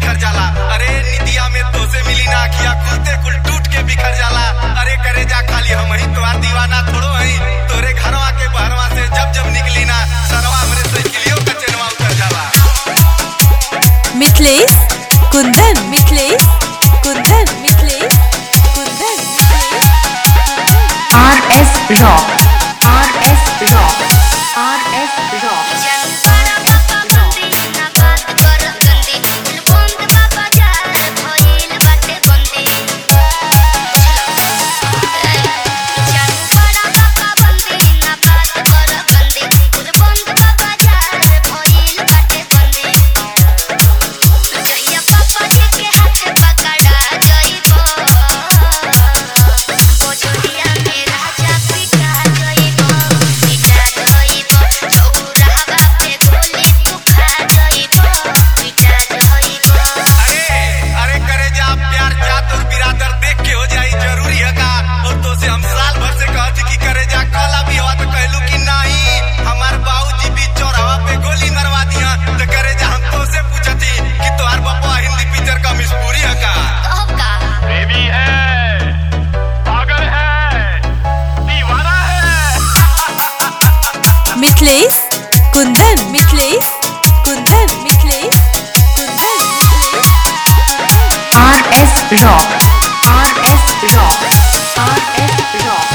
बिखर जाला। अरे निदिया में तो से मिली ना अखिया खुलते कुल टूट के बिखर जाला। अरे करे जा खाली हम ही तोहार दीवाना थोड़ो हई, तोरे घरवा के बहरवा से जब जब निकली ना सरवा हमरे साइकिलियों का चेनवा उतर जाला। मिथलेश कुंदन, मिथलेश कुंदन, मिथलेश कुंदन, RS Rock, RS Rock, RS Rock। Mithilesh कुंदन, मिथलेश कुंदन, मिथलेश कुंदन, RS Rock, RS Rock, RS Rock।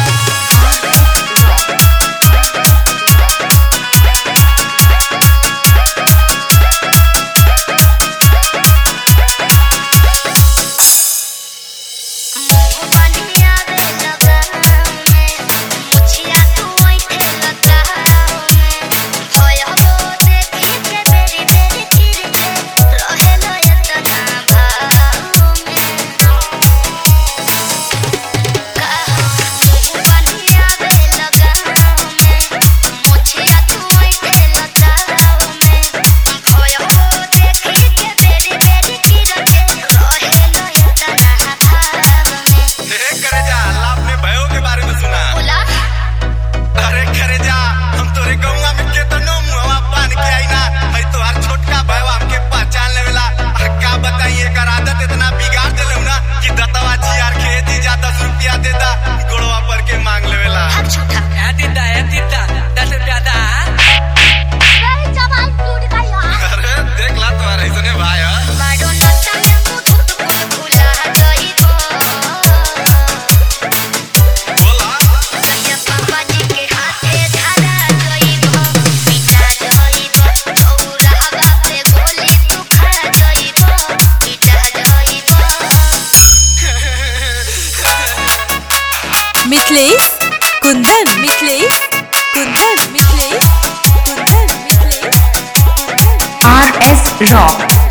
Mithilesh कुंदन, मिथलेश कुंदन, मिथलेश कुंदन, मिथलेश कुंदन, RS Rock।